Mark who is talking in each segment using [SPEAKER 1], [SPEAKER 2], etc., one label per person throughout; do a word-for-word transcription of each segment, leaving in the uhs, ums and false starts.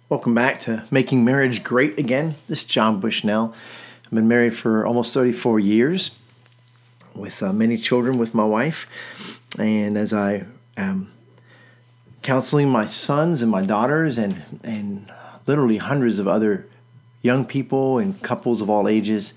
[SPEAKER 1] Welcome back to Making Marriage Great Again. This is John Bushnell. I've been married for almost thirty-four years with uh, many children with my wife. And as I am counseling my sons and my daughters and, and literally hundreds of other young people and couples of all ages,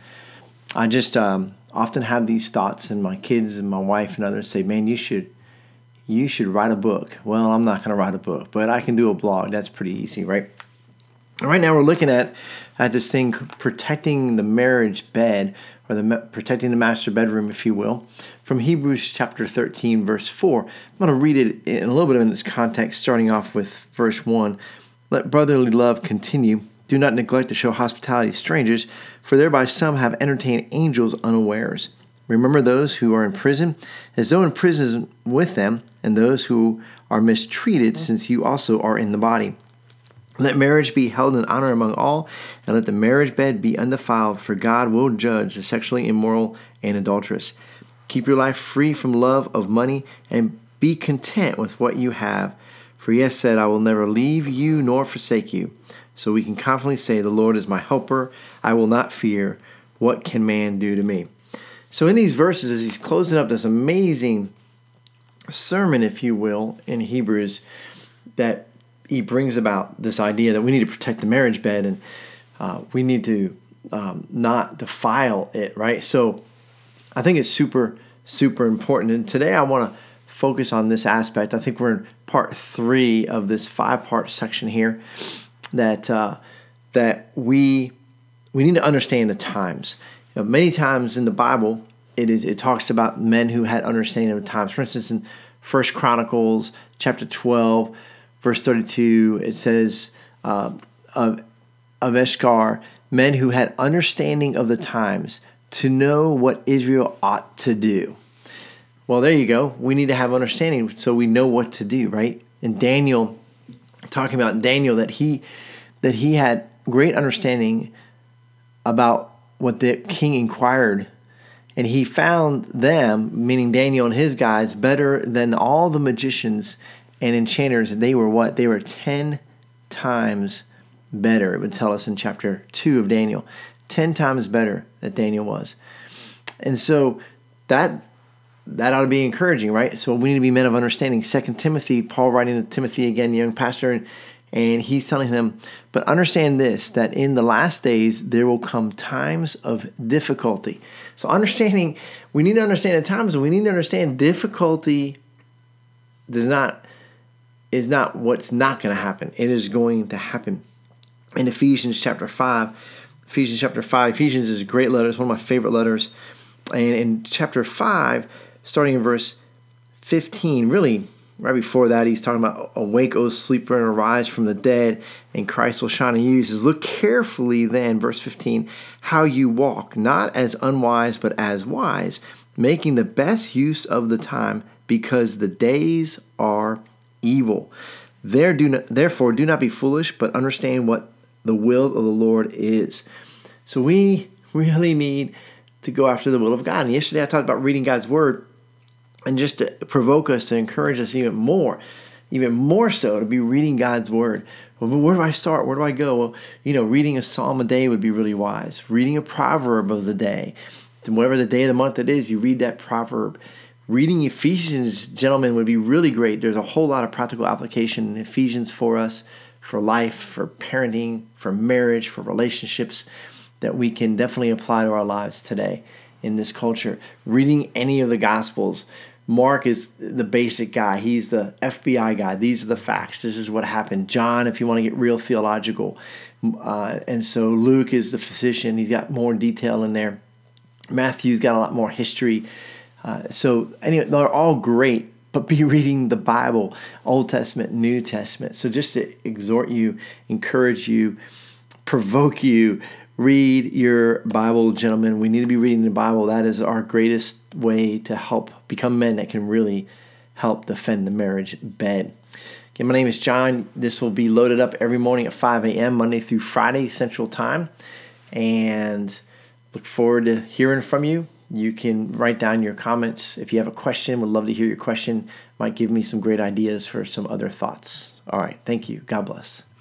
[SPEAKER 1] I just um, often have these thoughts, and my kids and my wife and others say, man, you should you should write a book. Well, I'm not going to write a book, but I can do a blog. That's pretty easy, right? Right now we're looking at, at this thing, protecting the marriage bed, or the protecting the master bedroom, if you will, from Hebrews chapter thirteen, verse four. I'm going to read it in a little bit of its context, starting off with verse one. Let brotherly love continue. Do not neglect to show hospitality to strangers, for thereby some have entertained angels unawares. Remember those who are in prison, as though in prison with them, and those who are mistreated, since you also are in the body. Let marriage be held in honor among all, and let the marriage bed be undefiled, for God will judge the sexually immoral and adulterous. Keep your life free from love of money, and be content with what you have. For he has said, I will never leave you nor forsake you. So we can confidently say, the Lord is my helper. I will not fear. What can man do to me? So in these verses, as he's closing up this amazing sermon, if you will, in Hebrews, that he brings about this idea that we need to protect the marriage bed, and uh, we need to um, not defile it, right? So I think it's super, super important. And today I want to focus on this aspect. I think we're in part three of this five-part section here, that uh, that we we need to understand the times. You know, many times in the Bible, it is it talks about men who had understanding of the times. For instance, in First Chronicles chapter twelve, verse thirty-two, it says uh, of, of Eshkar, men who had understanding of the times to know what Israel ought to do. Well, there you go. We need to have understanding so we know what to do, right? And Daniel, talking about Daniel, that he that he had great understanding about what the king inquired, and he found them, meaning Daniel and his guys, better than all the magicians and enchanters. And they were what? They were ten times better. It would tell us in chapter two of Daniel. Ten times better that Daniel was. And so that that ought to be encouraging, right? So we need to be men of understanding. Second Timothy, Paul writing to Timothy, again, young pastor, and, and he's telling them, but understand this, that in the last days there will come times of difficulty. So understanding, we need to understand the times, and we need to understand difficulty does not is not what's not going to happen. It is going to happen. In Ephesians chapter five, Ephesians chapter five, Ephesians is a great letter. It's one of my favorite letters. And in chapter five, starting in verse fifteen, really right before that, he's talking about, awake, O sleeper, and arise from the dead, and Christ will shine on you. He says, look carefully then, verse fifteen, how you walk, not as unwise, but as wise, making the best use of the time, because the days are evil. There do not, therefore, do not be foolish, but understand what the will of the Lord is. So we really need to go after the will of God. And yesterday I talked about reading God's Word, and just to provoke us, to encourage us even more, even more so, to be reading God's Word. Well, where do I start? Where do I go? Well, you know, reading a psalm a day would be really wise. Reading a proverb of the day. And whatever the day of the month it is, you read that proverb. Reading Ephesians, gentlemen, would be really great. There's a whole lot of practical application in Ephesians for us, for life, for parenting, for marriage, for relationships, that we can definitely apply to our lives today in this culture. Reading any of the Gospels. Mark is the basic guy. He's the F B I guy. These are the facts. This is what happened. John, if you want to get real theological. Uh, and so Luke is the physician. He's got more detail in there. Matthew's got a lot more history. Uh, so anyway, they're all great, but be reading the Bible, Old Testament, New Testament. So just to exhort you, encourage you, provoke you, read your Bible, gentlemen. We need to be reading the Bible. That is our greatest way to help become men that can really help defend the marriage bed. Okay, my name is John. This will be loaded up every morning at five a.m., Monday through Friday, Central Time. And look forward to hearing from you. You can write down your comments. If you have a question, would love to hear your question. Might give me some great ideas for some other thoughts. All right. Thank you. God bless.